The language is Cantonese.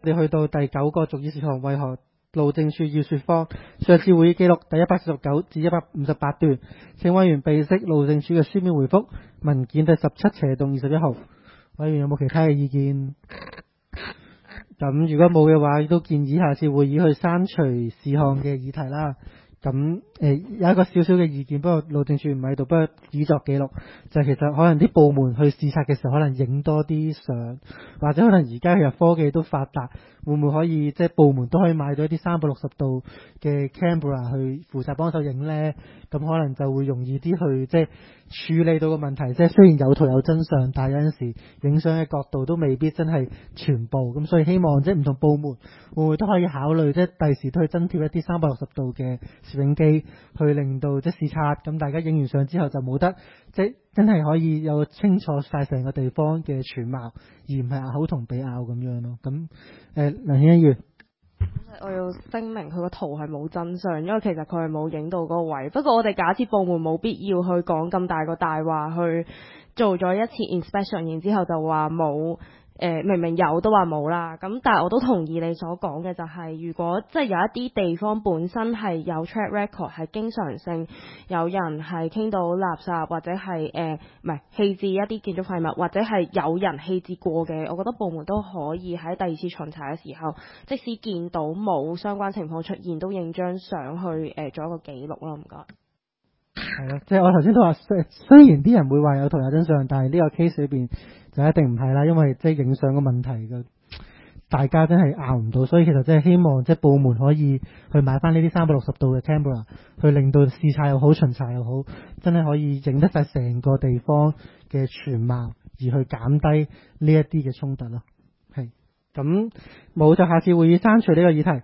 哋去到第9個續議事項，為何路政署要說謊？上次會議記錄第149至158段，請委員備悉路政署嘅書面回覆。文件第17/21號。委員有冇其他嘅意見？咁如果冇嘅話，亦都建議下次會議去刪除事項嘅議題啦。咁有一個少少嘅意見，不過路政署唔喺度，不過以作記錄，就係其實可能啲部門去視察嘅時候，可能影多啲相，或者可能而家其實科技都發達，會唔會可以即係部門都可以買到一啲360度嘅 camera 去負責幫手影呢？咁可能就會容易啲去即係處理到個問題。即係雖然有圖有真相，但係有陣時影相嘅角度都未必真係全部。咁所以希望即係唔同部門會唔會都可以考慮，即係第時都去增貼一啲360度嘅攝影機，去令到即係視察，咁大家影完相之後就冇得即係真係可以有清楚晒成個地方嘅全貌，而唔係口同鼻拗咁樣咯。咁梁顯一議員， 我要聲明佢個圖係冇真相，因為其實佢係冇影到嗰個位。不過我哋假設部門冇必要去講咁大個大話，去做咗一次 inspection， 然之後就話冇。明明有都話冇啦，咁但係我都同意你所講嘅，就係如果即係有一啲地方本身係有 track record， 係經常性有人係傾到垃圾或者係唔係棄置一啲建築廢物，或者係有人棄置過嘅，我覺得部門都可以喺第二次巡查嘅時候，即使見到冇相關情況出現，都影張相去做一個記錄啦。唔該。 係咯，即係我頭先都話，雖然啲人會話有圖有真相，但係呢個 case 裏邊就一定唔係啦，因為即係影相嘅問題嘅，大家真係拗唔到，所以其實真係希望即係部門可以去買翻呢啲360度嘅 camera， 去令到視察又好巡查又好，真係可以影得晒成個地方嘅全貌，而去減低呢一啲嘅衝突咯。係咁冇就下次會議刪除呢個議題。